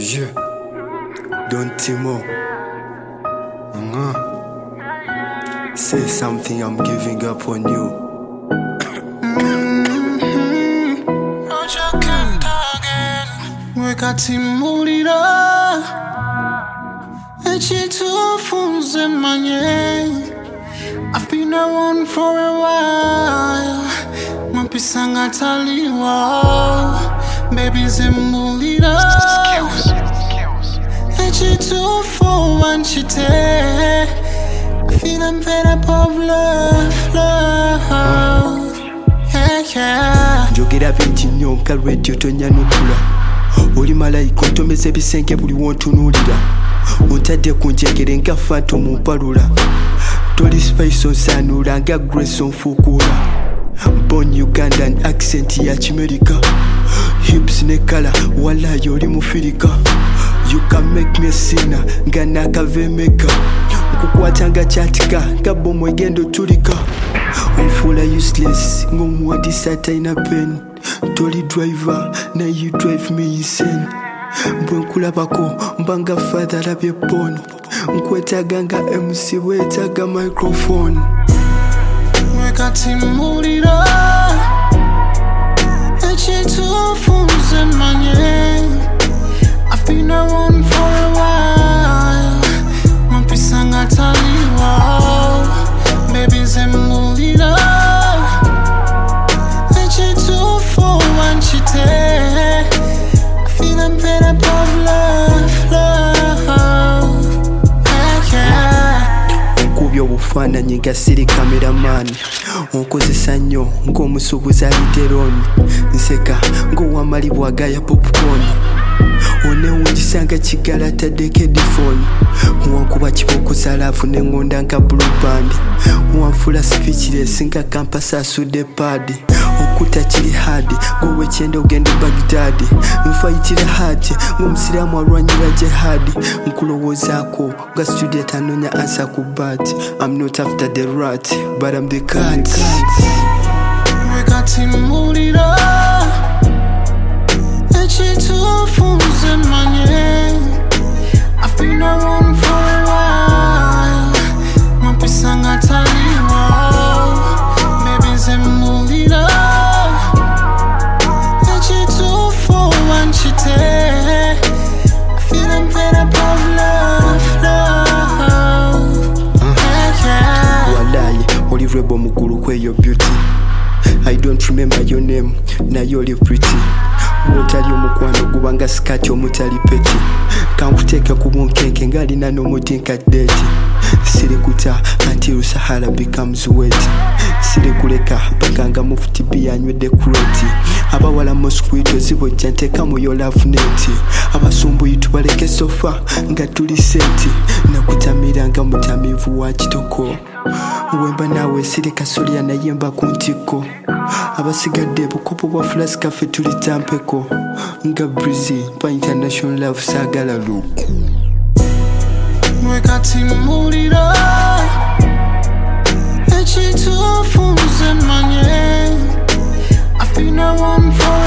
Yeah. Don Timo. Say something, I'm giving up on you. Wekatimulira echitufunze manye. I've been around for a while. Mapisanga taliwa baby zemulira echitufu wanchite. I feel I'm fed up of love. Yeah. Njogera bingi nnyo nka radio tonyanukula. Oli malayika ontomeza ebisenge buli wontunuulira. Ontadde ku njegere nga Fanta mumpalula. Toli spice onsanuula nga Grace onfuukuula. Born Ugandan accent ya Kimerika. Hips ne kala walayi oli mufirika. You can make me a sinner nga nakavemeka. Nkukwata nga kyatika nga bomu egenda otulika. Onfuula useless ng'omuwadisa atalina pen. Toli driver na you drive me insane. Bwe nkulabako mbanga father alabye pono. Nkwetaaga nga MC bwetaaga microphone. Wekatimulira echitufunze manye. I've been around for a while. Mapisanga taliwa baby zemulira echitufu wanchite. I feel I'm fed up of love. Yeah. Nkubye obufaananyi nga siri cameraman. Onkozesa nnyo ng'omusuubuzi aliteroni. Nseka ng'owamalibwa agaya popcorn. Onewunjisanga kigala ataddeko edifoni. Wankuba kiboko salaafu neŋŋonda nka blue band. Wanfula speechless nga campus asudde pad. Okuta kiri hard ng'owekyenda ogenda Baghdad. Nfayitira hati ng'omusiraamu alwanyira jihad. Nkulowoozaako nga student anoonya answer ku bat. I'm not after the rat but I'm the cat. Wekatimulira echitufunze manye. I've been around for a while. Mapisanga taliwa baby zemulira echitufu wanchite. I feel I'm fed up of love. Yeah. Walayi oli rebel mugulu kweyo beauty. I don't remember your name naye oli pretty. Wotali omukwano gubanga skati omutali peti. Kankuteeka ku bunkenke ng'alina n'omudinka deeti. Sirikuta until Sahara becomes wet. Sirikuleka paka nga Mufti B anywedde kureti. Abawala mosquito zibojja nteeka mu yo love net. Abasumbuyi tubaleke sofa nga tuli senti. Nakutamira nga mutamivu wa kitoko. Wemba nawe siri kasolya naye mba ku ntiko. Abasigadde bukopo bwa flash cafe tuli tampeko. Nga breezy pa international love sagala luku. Wekatimulira echitufunze manye. I've been around for